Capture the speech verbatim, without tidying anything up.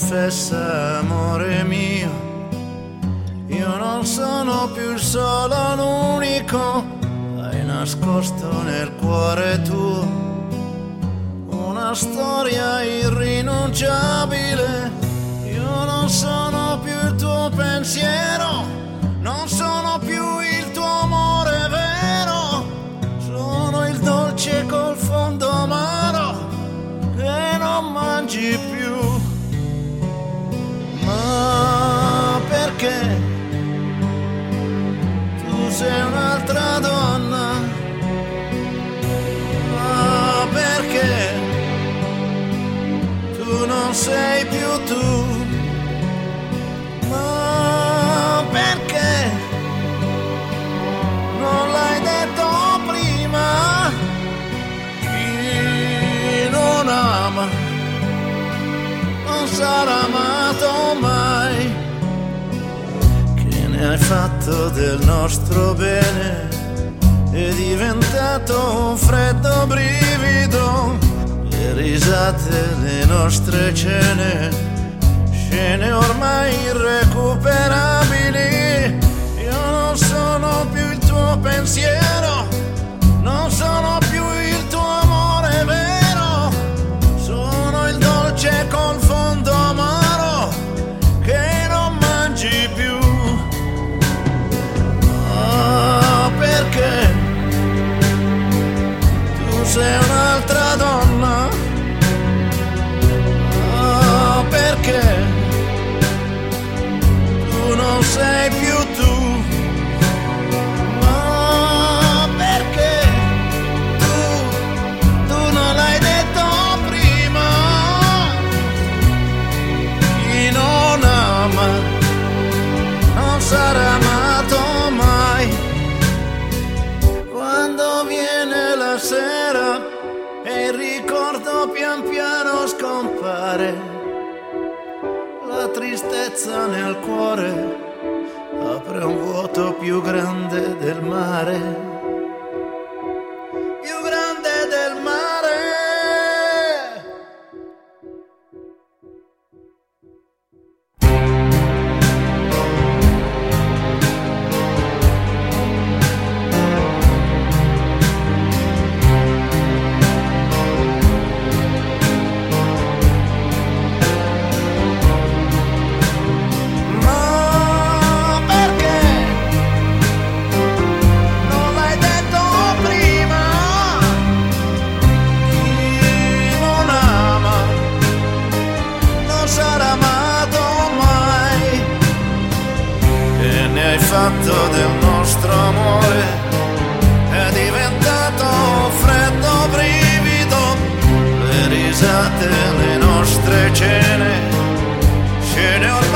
confessa, amore mio, io non sono più il solo, l'unico. Hai nascosto nel cuore tuo una storia irrinunciabile. Io non sono più il tuo pensiero, non sono più il tuo amore vero. Sono il dolce col fondo amaro che non mangi più. Ma perché tu sei un'altra donna? Ma perché tu non sei più tu? Ma perché non l'hai detto prima? Chi non ama non sarà amato mai. Che ne hai fatto del nostro bene? È diventato un freddo brivido. Le risate, le nostre cene, scene ormai irrecuperabili. Io non sono più il tuo pensiero, non sono più il tuo amore vero. Sono il dolce col fondo amaro che non mangi più. Ah, perché tu sei un'altra donna? Ah, perché tu non sei più tu? Ma perché tu, tu non l'hai detto prima? Chi non ama non sarà amato mai. Quando viene la sera e il ricordo pian piano scompare, la tristezza nel cuore apre un vuoto più grande del mare, più grande del mare. Fatto del nostro amore è diventato un freddo brivido. Le risate, le nostre cene, scene